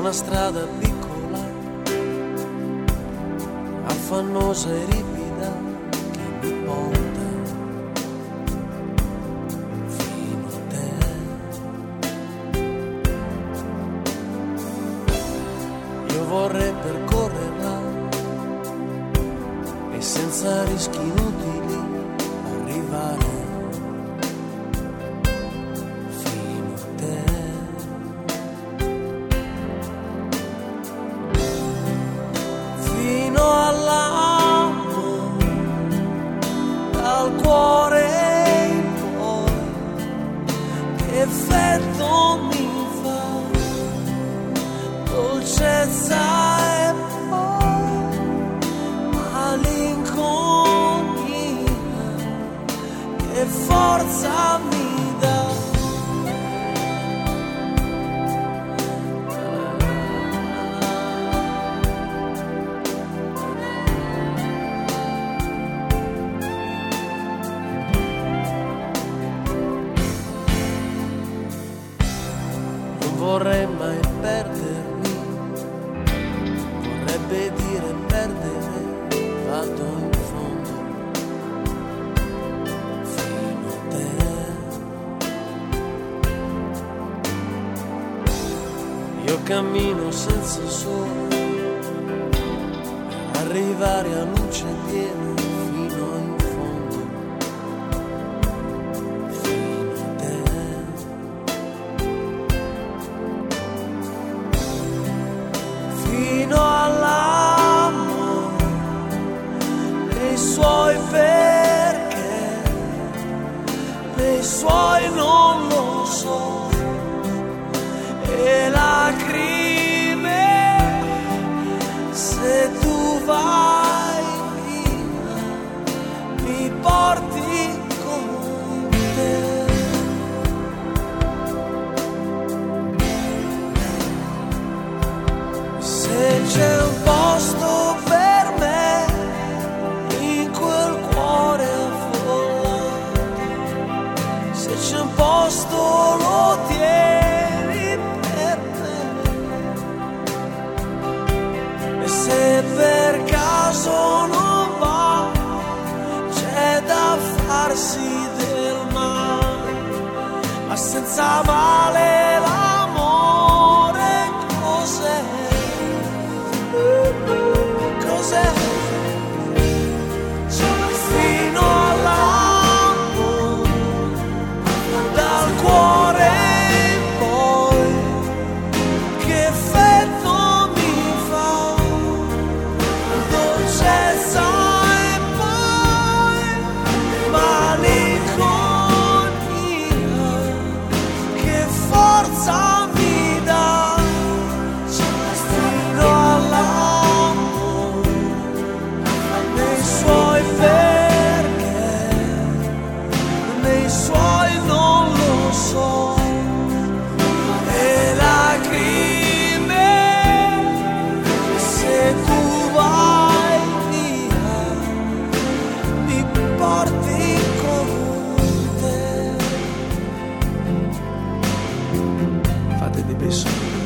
una strada piccola, affannosa e ripida, che mi porta fino a te. Io vorrei percorrerla e senza rischi inutili arrivare fino a te. Fino all'anno, dal cuore in poi, che effetto mi fa, dolcezza e poi malinconia, che forza mi dà. Non vorrei mai perdermi, vorrebbe dire perdere, vado in fondo fino a te. Io cammino senza sole per arrivare a luce piena fino in fondo fino a te. Fino all'amore, nei suoi perché, nei suoi non lo so, e lacrime se tu vai via, mi porti con te. Se c'è un posto per me in quel cuore affollato, se c'è un posto lo tieni per me, e se per caso non va c'è da farsi del male, ma senza male l'amore cos'è? Cos'è? Fino all'amore, dal cuore in poi, che effetto mi fa, dolcezza e poi malinconia, che forza mi dà. Fino all'amore, nei suoi perché, nei suoi non lo so, e lacrime se tu vai via, mi porti con te. Fate dei bei sogni.